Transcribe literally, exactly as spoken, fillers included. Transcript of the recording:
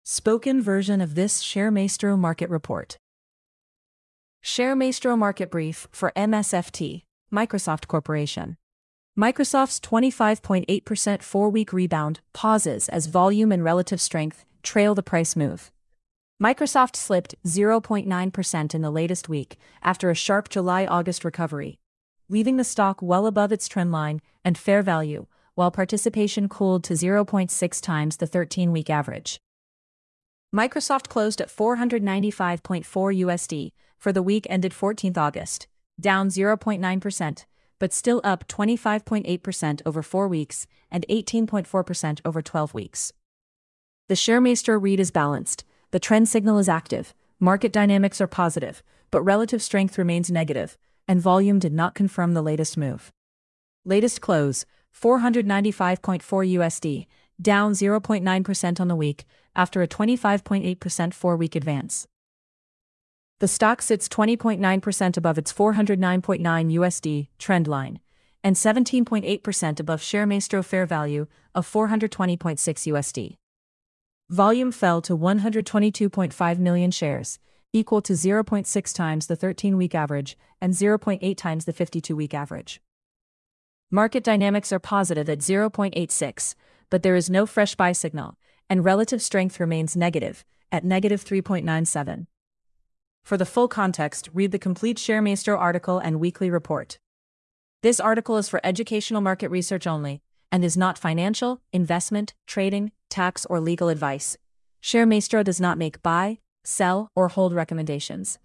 Spoken version of this ShareMaestro Market Report. ShareMaestro Market Brief for M S F T, Microsoft Corporation. Microsoft's twenty-five point eight percent four-week rebound pauses as volume and relative strength trail the price move. Microsoft slipped zero point nine percent in the latest week after a sharp July-August recovery, leaving the stock well above its trendline and fair value, while participation cooled to zero point six times the thirteen-week average. Microsoft closed at four hundred ninety-five point four U S D for the week ended fourteenth August, down zero point nine percent, but still up twenty-five point eight percent over four weeks and eighteen point four percent over twelve weeks. The ShareMaestro read is balanced, the trend signal is active, market dynamics are positive, but relative strength remains negative, and volume did not confirm the latest move. Latest close, four hundred ninety-five point four U S D, down zero point nine percent on the week, after a twenty-five point eight percent four-week advance. The stock sits twenty point nine percent above its four hundred nine point nine U S D trend line, and seventeen point eight percent above ShareMaestro fair value of four hundred twenty point six U S D. Volume fell to one hundred twenty-two point five million shares, equal to zero point six times the thirteen-week average and zero point eight times the fifty-two-week average. Market dynamics are positive at zero point eight six, but there is no fresh buy signal, and relative strength remains negative, at negative three point nine seven. For the full context, read the complete ShareMaestro article and weekly report. This article is for educational market research only, and is not financial, investment, trading, tax, or legal advice. ShareMaestro does not make buy, sell, or hold recommendations.